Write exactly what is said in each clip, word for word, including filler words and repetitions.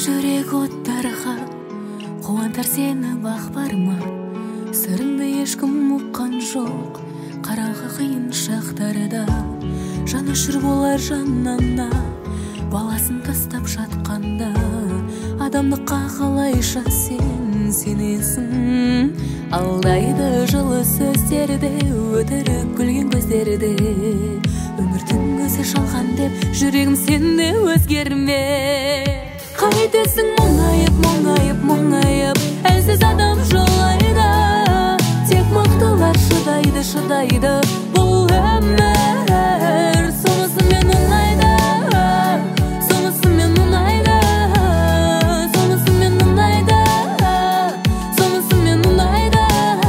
жүрек оттарға қуантар сені бақ бар ма? Сырыңды ешкім ұққан жоқ қараңғы қиын шақтарда. Жанашыр болар жанына баласын тастап жатқанда. Адамдыққа қалайша сен сенесің? Алдайды жылы сөздерде, өтірік күлген көздерде. Өмірдің өзі жалған деп жүрегім сенде өзгерме. Қайтесің мұңайып, мұңайып, мұңайып, әлсіз адам жылайды. Тек мықтылар шыдайды, шыдайды бұл өмір. Сонысымен мұңайды, сонысымен мұңайды, сонысымен мұңайды, сонысымен мұңайды.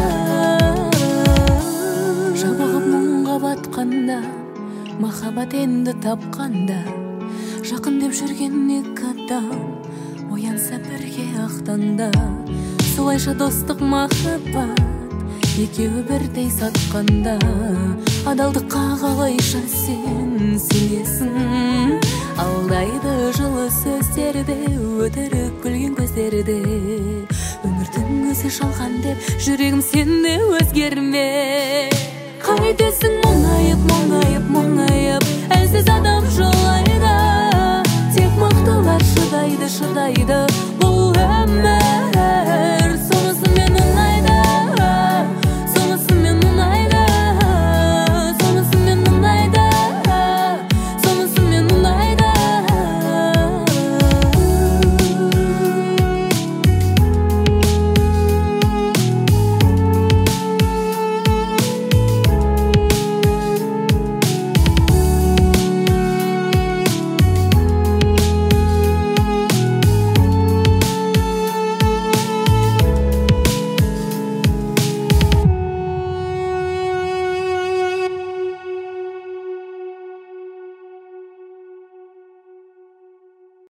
Жабығып мұңға батқанда, махаббат енді тапқанда, жақын деп жүрген екі адам оянса бірге ақтаңда. Солайша достық махаббат екеуі бірдей сатқанда. Адалдыққа қалайша сен сенесің? Алдайды жылы сөздерде, өтірік күлген көздерде. Өмірдің өзі жалған деп жүрегім сенде өзгерме. Қайтесің мұңайып, мұңайып,